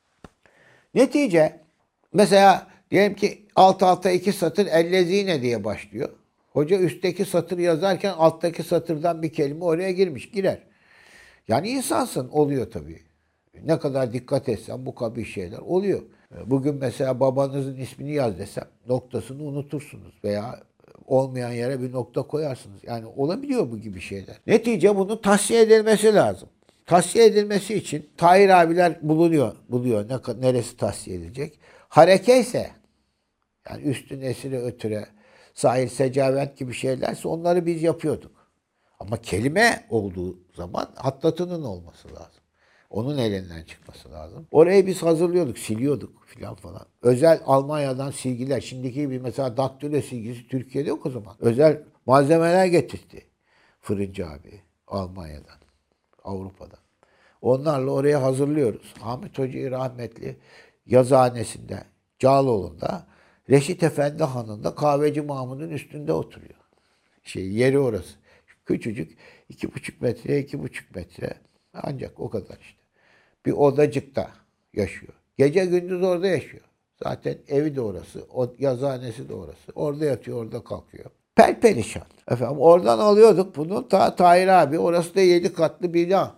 Netice mesela diyelim ki alt alta 2 satır ellezine diye başlıyor. Hoca üstteki satır yazarken alttaki satırdan bir kelime oraya girer. Yani insansın, oluyor tabii. Ne kadar dikkat etsen bu kabul şeyler oluyor. Bugün mesela babanızın ismini yaz desem noktasını unutursunuz veya olmayan yere bir nokta koyarsınız. Yani olabiliyor bu gibi şeyler. Netice bunun tahsiye edilmesi lazım. Tahsiye edilmesi için Tahir abiler buluyor neresi tahsiye edilecek. Hareke ise yani üstün esire ötüre sahil secavent gibi şeylerse onları biz yapıyorduk. Ama kelime olduğu zaman hattatının olması lazım. Onun elinden çıkması lazım. Orayı biz hazırlıyorduk, siliyorduk falan. Özel Almanya'dan silgiler. Şimdiki gibi mesela daktilo silgisi Türkiye'de yok o zaman. Özel malzemeler getirdi Fırıncı abi Almanya'dan, Avrupa'dan. Onlarla oraya hazırlıyoruz. Ahmet Hoca'yı rahmetli yazıhanesinde, Cağaloğlu'nda Reşit Efendi Hanı'nda Kahveci Mahmud'un üstünde oturuyor. Yeri orası. Küçücük 2,5 metreye 2,5 metre. Ancak o kadar işte. Bir odacıkta yaşıyor. Gece gündüz orada yaşıyor. Zaten evi de orası. O yazıhanesi de orası. Orada yatıyor, orada kalkıyor. Perperişan. Oradan alıyorduk bunu. Tahir abi orası da 7 katlı bina.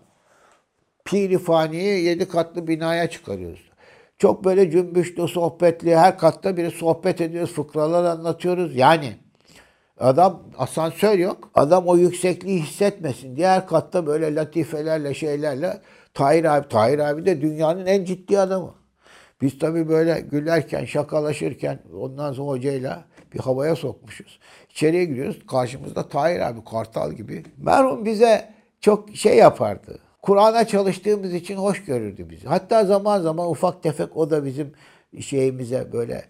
Pirifani'yi 7 katlı binaya çıkarıyoruz. Çok böyle cümbüşlü, sohbetli, her katta biri sohbet ediyoruz, fıkralar anlatıyoruz. Yani adam asansör yok. Adam o yüksekliği hissetmesin diye her katta böyle latifelerle şeylerle Tahir abi de dünyanın en ciddi adamı. Biz tabii böyle gülerken, şakalaşırken ondan sonra hocayla bir havaya sokmuşuz. İçeriye giriyoruz. Karşımızda Tahir abi kartal gibi. Merhum bize çok yapardı. Kur'an'a çalıştığımız için hoş görürdü bizi. Hatta zaman zaman ufak tefek o da bizim şeyimize böyle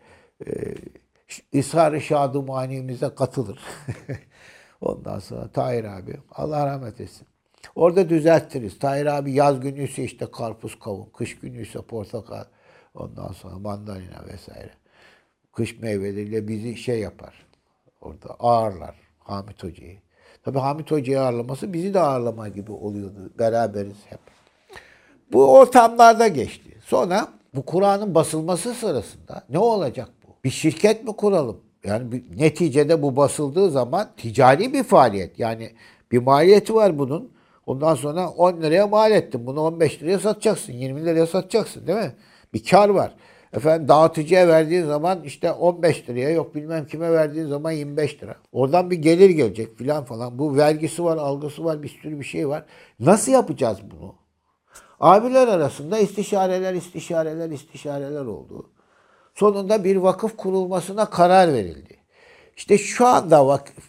ısrar-ı şadumanimize katılır. Ondan sonra Tahir abi Allah rahmet etsin. Orada düzeltiriz. Tahir abi yaz günüyse işte karpuz, kavun, kış günüyse portakal, ondan sonra mandalina vesaire. Kış meyveleriyle bizi şey yapar. Orada ağırlar Hamit Hoca'yı. Tabii Hamit Hoca'yı ağırlaması bizi de ağırlama gibi oluyordu. Beraberiz hep. Bu ortamlarda geçti. Sonra bu Kur'an'ın basılması sırasında ne olacak bu? Bir şirket mi kuralım? Yani neticede bu basıldığı zaman ticari bir faaliyet. Yani bir maliyeti var bunun. Ondan sonra 10 liraya mal ettin. Bunu 15 liraya satacaksın. 20 liraya satacaksın değil mi? Bir kar var. Efendim dağıtıcıya verdiğin zaman işte 15 liraya, yok bilmem kime verdiğin zaman 25 lira. Oradan bir gelir gelecek filan falan. Bu vergisi var, algısı var, bir sürü bir şey var. Nasıl yapacağız bunu? Abiler arasında istişareler oldu. Sonunda bir vakıf kurulmasına karar verildi. İşte şu anda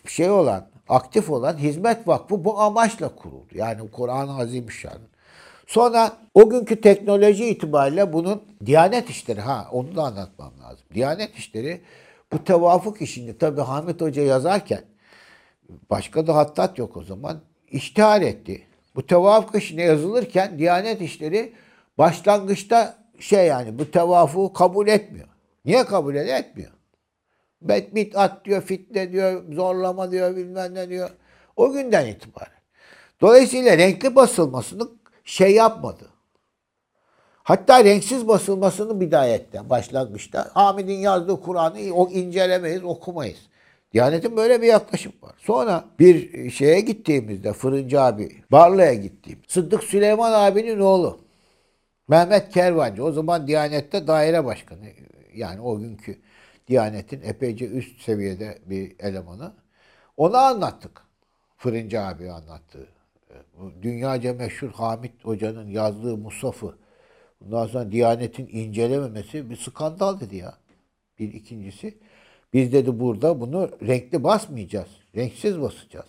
aktif olan Hizmet Vakfı bu amaçla kuruldu. Yani Kur'an-ı Azimüşşan. Sonra o günkü teknoloji itibariyle bunun Diyanet İşleri, onu da anlatmam lazım. Diyanet İşleri bu tevafuk işini tabii Hamit Hoca yazarken, başka da hattat yok o zaman, iştihar etti. Bu tevafuk işine yazılırken Diyanet İşleri başlangıçta bu tevafuğu kabul etmiyor. Niye kabul etmiyor? Bid'at diyor, fitne diyor, zorlama diyor, bilmem ne diyor. O günden itibaren. Dolayısıyla renkli basılmasını yapmadı. Hatta renksiz basılmasını bidayetten, başlangıçta Hamid'in yazdığı Kur'an'ı incelemeyiz, okumayız. Diyanet'in böyle bir yaklaşım var. Sonra bir şeye gittiğimizde, Fırıncı abi, Barla'ya gittiğim, Sıddık Süleyman abinin oğlu, Mehmet Kervancı, o zaman Diyanet'te daire başkanı. Yani o günkü Diyanet'in epeyce üst seviyede bir elemanı. Ona anlattık. Fırıncı abi anlattığı. Dünyaca meşhur Hamit Hoca'nın yazdığı Musaf'ı bundan sonra Diyanet'in incelememesi bir skandal dedi ya. Bir ikincisi. Biz dedi burada bunu renkli basmayacağız. Renksiz basacağız.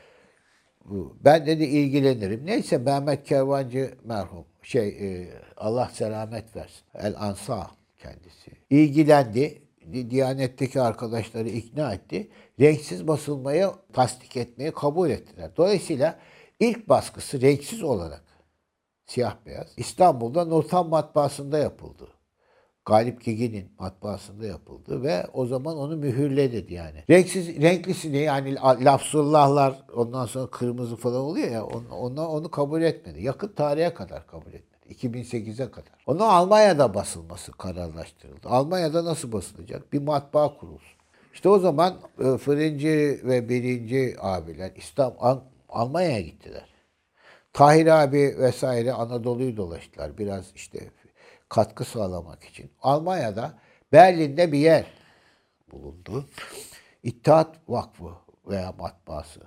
Ben dedi ilgilenirim. Neyse Mehmet Kervancı merhum. Allah selamet versin. El Ansa kendisi. İlgilendi. Diyanet'teki arkadaşları ikna etti. Renksiz basılmayı tasdik etmeye kabul ettiler. Dolayısıyla ilk baskısı renksiz olarak siyah beyaz İstanbul'da Nurtan Matbaası'nda yapıldı. Galip Gigi'nin matbaasında yapıldı ve o zaman onu mühürledi yani. Renklisini yani lafzullahlar ondan sonra kırmızı falan oluyor ya onu kabul etmedi. Yakın tarihe kadar kabul etmedi. 2008'e kadar. Onu Almanya'da basılması kararlaştırıldı. Almanya'da nasıl basılacak? Bir matbaa kurulsun. İşte o zaman Fırıncı ve Birinci abiler Almanya'ya gittiler. Tahir abi vesaire Anadolu'yu dolaştılar. Biraz katkı sağlamak için. Almanya'da Berlin'de bir yer bulundu. İttihat Vakfı veya matbaası.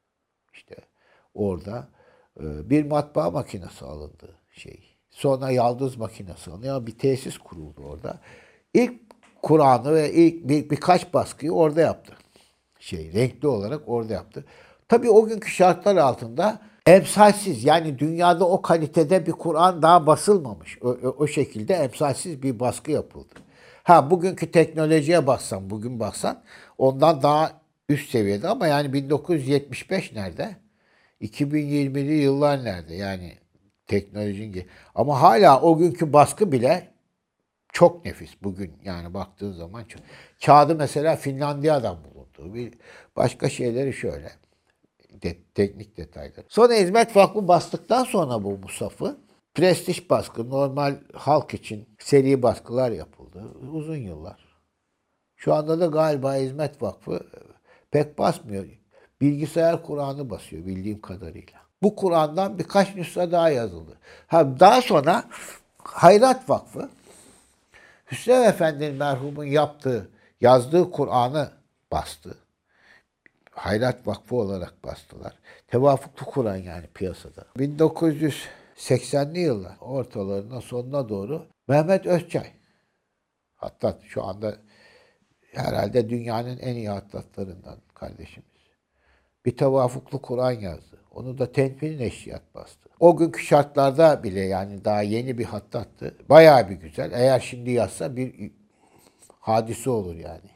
Orada bir matbaa makinesi alındı. Sonra yaldız makinesi alındı. Yani bir tesis kuruldu orada. İlk Kur'an'ı ve ilk birkaç baskıyı orada yaptı. Renkli olarak orada yaptı. Tabii o günkü şartlar altında emsalsiz, yani dünyada o kalitede bir Kur'an daha basılmamış. O şekilde emsalsiz bir baskı yapıldı. Bugünkü teknolojiye bugün baksan ondan daha üst seviyede ama yani 1975 nerede? 2020'li yıllar nerede? Yani teknolojinin ama hala o günkü baskı bile çok nefis bugün yani baktığın zaman çok. Kağıdı mesela Finlandiya'dan bulundu. Bir başka şeyleri şöyle. Teknik detayları. Sonra Hizmet Vakfı bastıktan sonra bu Musaf'ı prestij baskı, normal halk için seri baskılar yapıldı. Uzun yıllar. Şu anda da galiba Hizmet Vakfı pek basmıyor. Bilgisayar Kur'an'ı basıyor bildiğim kadarıyla. Bu Kur'an'dan birkaç nüsha daha yazıldı. Daha sonra Hayrat Vakfı Hüsrev Efendi'nin merhumun yazdığı Kur'an'ı bastı. Hayrat Vakfı olarak bastılar. Tevafuklu Kur'an yani piyasada. 1980'li yıllar ortalarına sonuna doğru Mehmet Özçay, hattat şu anda herhalde dünyanın en iyi hattatlarından kardeşimiz, bir tevafuklu Kur'an yazdı. Onu da Tenfil Neşriyat bastı. O günkü şartlarda bile yani daha yeni bir hattattı. Bayağı bir güzel. Eğer şimdi yazsa bir hadise olur yani.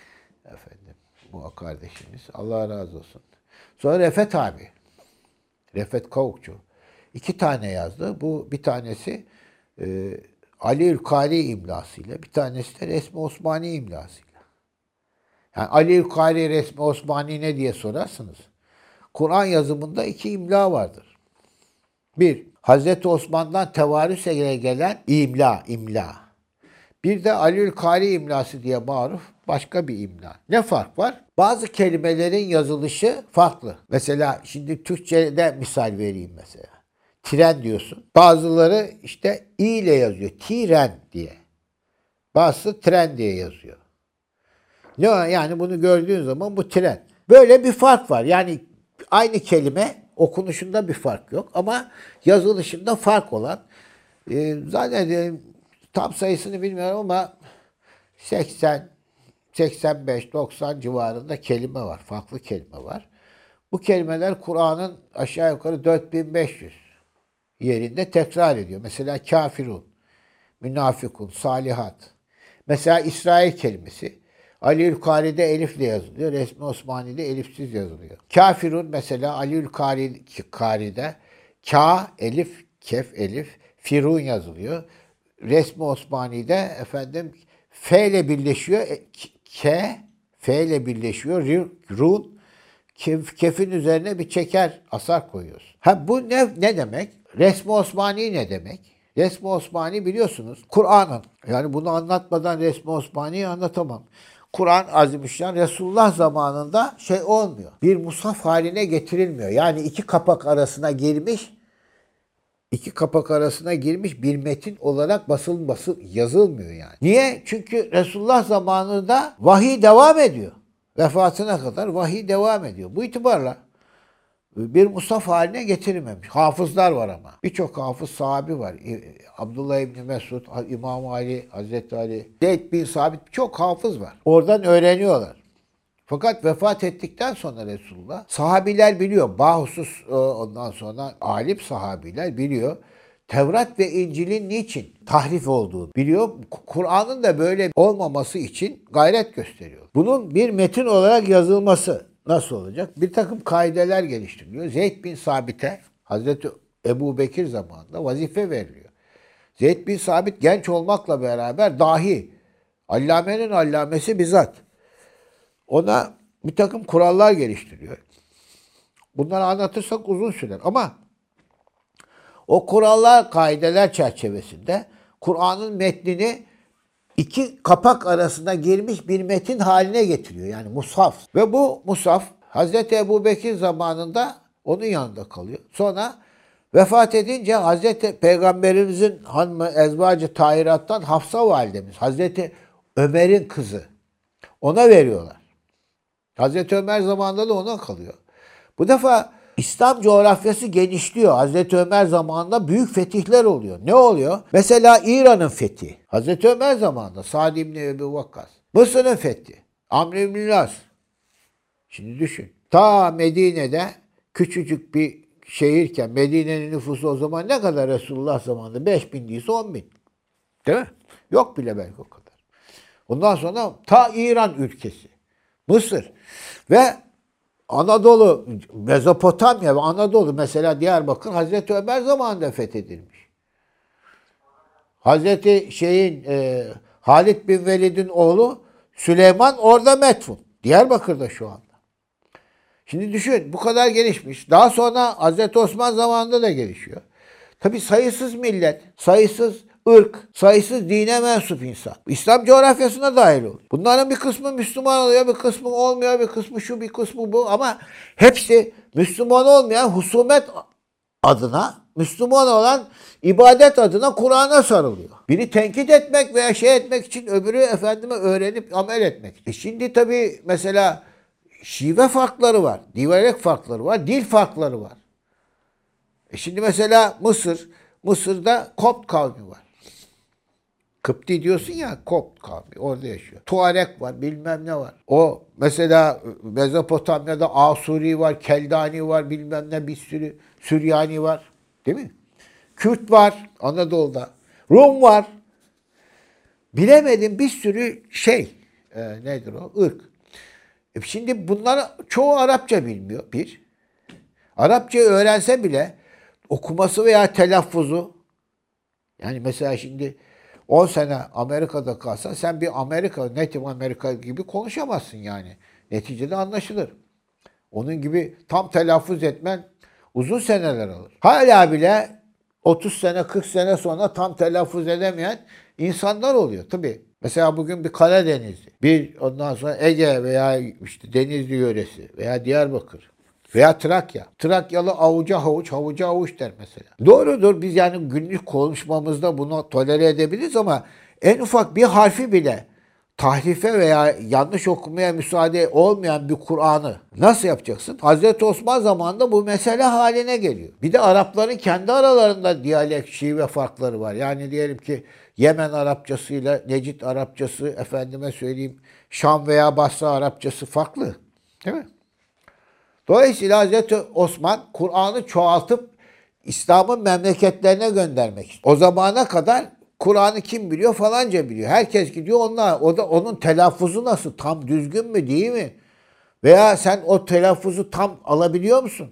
Efendim bu kardeşimiz. Allah razı olsun. Sonra Refet abi. Refet Kavukçu. 2 tane yazdı. Bu bir tanesi Ali Ülkari imlasıyla, bir tanesi de Resmi Osmani imlasıyla. Yani Ali Ülkari, Resmi Osmani ne diye sorarsınız. Kur'an yazımında 2 imla vardır. Bir, Hazreti Osman'dan tevarüse gelen imla. Bir de Aliül Kari imlası diye maruf başka bir imla. Ne fark var? Bazı kelimelerin yazılışı farklı. Mesela şimdi Türkçe'de misal vereyim mesela. Tren diyorsun. Bazıları işte i ile yazıyor. Tiren diye. Bazısı tren diye yazıyor. Ne yani bunu gördüğün zaman bu tren. Böyle bir fark var. Yani aynı kelime okunuşunda bir fark yok ama yazılışında fark olan zannediyorum tam sayısını bilmiyorum ama 80, 85, 90 civarında kelime var. Farklı kelime var. Bu kelimeler Kur'an'ın aşağı yukarı 4500 yerinde tekrar ediyor. Mesela kafirun, münafikun, salihat. Mesela İsrail kelimesi Aliül Kari'de elifle yazılıyor. Resmi Osmani'de elifsiz yazılıyor. Kafirun mesela Aliül Kari'de ka, elif, kef, elif, firun yazılıyor. Resmi Osmani'de efendim f ile birleşiyor. F ile birleşiyor. Run, kefin üzerine bir çeker asar koyuyoruz. Ha bu ne demek? Resmi Osmani ne demek? Resmi Osmani biliyorsunuz Kur'an'ın. Yani bunu anlatmadan Resmi Osmani'yi anlatamam. Kur'an Azimüşşan Resulullah zamanında şey olmuyor. Bir mushaf haline getirilmiyor. Yani 2 kapak arasına girmiş bir metin olarak yazılmıyor yani. Niye? Çünkü Resulullah zamanında vahiy devam ediyor. Vefatına kadar vahiy devam ediyor. Bu itibarla bir mushaf haline getirilmemiş. Hafızlar var ama. Birçok hafız sahabi var. Abdullah İbni Mesud, İmam Ali, Hazreti Ali, Zeyd bin Sabit çok hafız var. Oradan öğreniyorlar. Fakat vefat ettikten sonra Resulullah sahabiler biliyor. Bahusus ondan sonra alim sahabiler biliyor. Tevrat ve İncil'in niçin tahrif olduğunu biliyor. Kur'an'ın da böyle olmaması için gayret gösteriyor. Bunun bir metin olarak yazılması nasıl olacak? Bir takım kaideler geliştiriliyor. Zeyd bin Sabit'e Hazreti Ebu Bekir zamanında vazife veriliyor. Zeyd bin Sabit genç olmakla beraber dahi, allamenin allamesi bizzat. Ona bir takım kurallar geliştiriyor. Bunları anlatırsak uzun sürer ama o kurallar, kaideler çerçevesinde Kur'an'ın metnini 2 kapak arasına girmiş bir metin haline getiriyor. Yani mushaf. Ve bu mushaf Hazreti Ebubekir zamanında onun yanında kalıyor. Sonra vefat edince Hazreti Peygamberimizin hanımı Ezvacı Tahirat'tan Hafsa validemiz, Hazreti Ömer'in kızı. Ona veriyorlar. Hazreti Ömer zamanında da ona kalıyor. Bu defa İslam coğrafyası genişliyor. Hazreti Ömer zamanında büyük fetihler oluyor. Ne oluyor? Mesela İran'ın fethi. Hazreti Ömer zamanında Sa'd ibn Ebu Vakkas. Mısır'ın fethi. Amr ibn Las. Şimdi düşün. Ta Medine'de küçücük bir şehirken Medine'nin nüfusu o zaman ne kadar Resulullah zamanında? 5.000 değilse 10.000. Değil mi? Yok bile belki o kadar. Ondan sonra ta İran ülkesi. Mısır. Ve Anadolu, Mezopotamya ve Anadolu mesela Diyarbakır Hazreti Ömer zamanında fethedilmiş. Hazreti Halid bin Velid'in oğlu Süleyman orada metfun. Diyarbakır'da şu anda. Şimdi düşün bu kadar gelişmiş. Daha sonra Hazreti Osman zamanında da gelişiyor. Tabi sayısız millet, sayısız ırk, sayısız dine mensup insan. İslam coğrafyasına dahil oluyor. Bunların bir kısmı Müslüman oluyor, bir kısmı olmuyor, bir kısmı şu, bir kısmı bu. Ama hepsi Müslüman olmayan husumet adına, Müslüman olan ibadet adına Kur'an'a sarılıyor. Biri tenkit etmek veya etmek için, öbürü öğrenip amel etmek. Şimdi tabii mesela şive farkları var, divalek farkları var, dil farkları var. Şimdi mesela Mısır'da Kopt kavmi var. Kıpti diyorsun ya, Kopt kavmi orada yaşıyor. Tuareg var, bilmem ne var. O mesela Mezopotamya'da Asuri var, Keldani var, bilmem ne bir sürü Süryani var. Değil mi? Kürt var Anadolu'da. Rum var. Bilemedim bir sürü nedir o? Irk. Şimdi bunlar çoğu Arapça bilmiyor bir. Arapçayı öğrense bile okuması veya telaffuzu, yani mesela şimdi 10 sene Amerika'da kalsan sen bir Native Amerika gibi konuşamazsın yani. Neticede anlaşılır. Onun gibi tam telaffuz etmen uzun seneler alır. Hala bile 30 sene 40 sene sonra tam telaffuz edemeyen insanlar oluyor. Tabii mesela bugün bir Karadenizli, bir ondan sonra Ege veya işte Denizli yöresi veya Diyarbakır veya Trakya. Trakyalı avuca havuç, havuca avuç der mesela. Doğrudur, biz yani günlük konuşmamızda bunu tolere edebiliriz ama en ufak bir harfi bile tahrife veya yanlış okumaya müsaade olmayan bir Kur'an'ı nasıl yapacaksın? Hazreti Osman zamanında bu mesele haline geliyor. Bir de Arapların kendi aralarında diyalekt, şive farkları var. Yani diyelim ki Yemen Arapçasıyla Necid Arapçası, efendime söyleyeyim Şam veya Basra Arapçası farklı. Değil mi? Dolayısıyla Hazreti Osman Kur'an'ı çoğaltıp İslam'ın memleketlerine göndermek istiyor. O zamana kadar Kur'an'ı kim biliyor? Falanca biliyor. Herkes gidiyor onlar. O da onun telaffuzu nasıl? Tam düzgün mü değil mi? Veya sen o telaffuzu tam alabiliyor musun?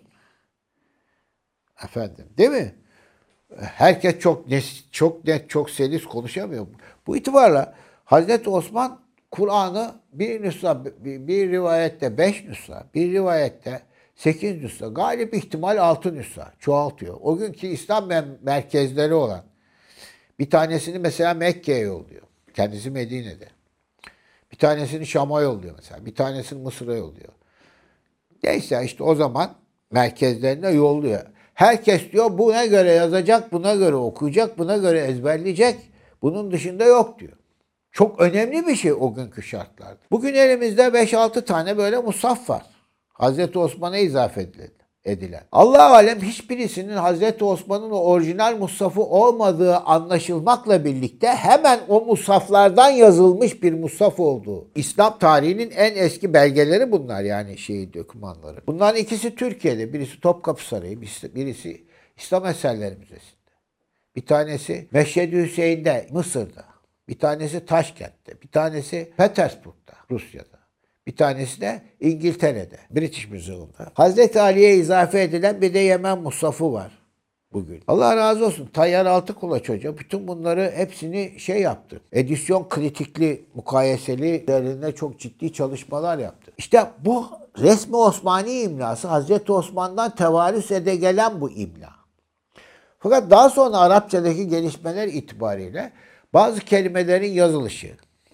Efendim, değil mi? Herkes çok net, çok seliz konuşamıyor. Bu itibarla Hazreti Osman Kur'an'ı bir nüsha, bir rivayette 5 nüsha, bir rivayette 8 nüsha, galip ihtimal 6 nüsha çoğaltıyor. O günkü İslam merkezleri olan bir tanesini mesela Mekke'ye yolluyor. Kendisi Medine'de. Bir tanesini Şam'a yolluyor mesela. Bir tanesini Mısır'a yolluyor. Neyse işte o zaman merkezlerine yolluyor. Herkes diyor buna göre yazacak, buna göre okuyacak, buna göre ezberleyecek. Bunun dışında yok diyor. Çok önemli bir şey o günkü şartlarda. Bugün elimizde 5-6 tane böyle mushaf var. Hazreti Osman'a izafe edilen. Allah-u Alem hiçbirisinin Hazreti Osman'ın o orijinal mushafı olmadığı anlaşılmakla birlikte hemen o mushaflardan yazılmış bir mushaf olduğu. İslam tarihinin en eski belgeleri bunlar, yani dokümanları. Bunların ikisi Türkiye'de. Birisi Topkapı Sarayı, birisi İslam Eserleri Müzesi'nde. Bir tanesi Meşhedi Hüseyin'de, Mısır'da. Bir tanesi Taşkent'te. Bir tanesi Petersburg'da, Rusya'da. Bir tanesi de İngiltere'de, British Museum'da. Hazreti Ali'ye izafe edilen bir de Yemen mushafı var bugün. Allah razı olsun. Tayyar Altıkulaç Hoca bütün bunları hepsini yaptı. Edisyon kritikli, mukayeseli üzerinde çok ciddi çalışmalar yaptı. İşte bu resmi Osmani imlası Hazreti Osman'dan tevarüs ede gelen bu imla. Fakat daha sonra Arapçadaki gelişmeler itibariyle bazı kelimelerin yazılışı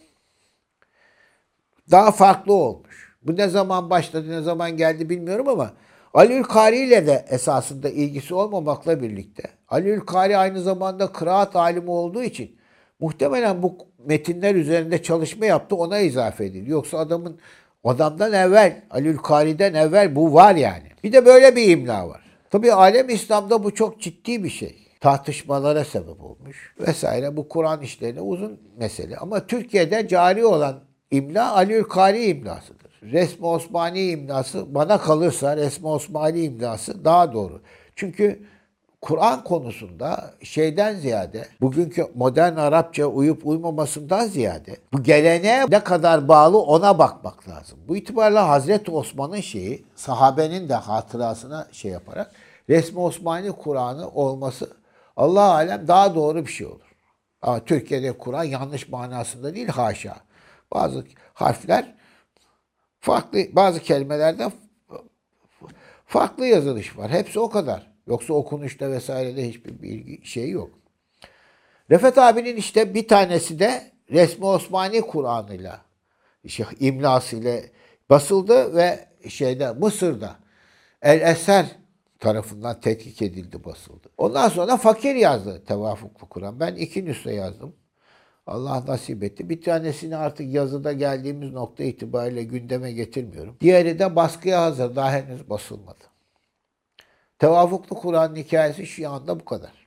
daha farklı olmuş. Bu ne zaman başladı, ne zaman geldi bilmiyorum ama Aliül Kari ile de esasında ilgisi olmamakla birlikte Aliül Kari aynı zamanda kıraat alimi olduğu için muhtemelen bu metinler üzerinde çalışma yaptı, ona izafe edildi. Yoksa adamdan evvel, Aliül Kari'den evvel bu var yani. Bir de böyle bir imla var. Tabii alem İslam'da bu çok ciddi bir şey. Tartışmalara sebep olmuş vesaire. Bu Kur'an işlerine uzun mesele. Ama Türkiye'de cari olan İmla Aliül Kari imlasıdır. Resmi Osmani imlası, bana kalırsa Resmi Osmani imlası daha doğru. Çünkü Kur'an konusunda şeyden ziyade, bugünkü modern Arapça uyup uymamasından ziyade bu geleneğe ne kadar bağlı ona bakmak lazım. Bu itibarla Hazreti Osman'ın sahabenin de hatırasına yaparak Resmi Osmani Kur'an'ı olması Allah alem daha doğru bir şey olur. Ama Türkiye'de Kur'an yanlış manasında değil, haşa. Bazı harfler farklı, bazı kelimelerde farklı yazılış var. Hepsi o kadar. Yoksa okunuşta vesairede hiçbir bilgi yok. Refet abinin bir tanesi de Resmi Osmani Kur'an'ıyla, imlasıyla basıldı ve Mısır'da El-Eser tarafından tetkik edildi, basıldı. Ondan sonra Fakir yazdı Tevafuklu Kur'an. Ben 2 nüshe yazdım. Allah nasip etti. Bir tanesini artık yazıda geldiğimiz nokta itibariyle gündeme getirmiyorum. Diğeri de baskıya hazır. Daha henüz basılmadı. Tevafuklu Kur'an'ın hikayesi şu anda bu kadar.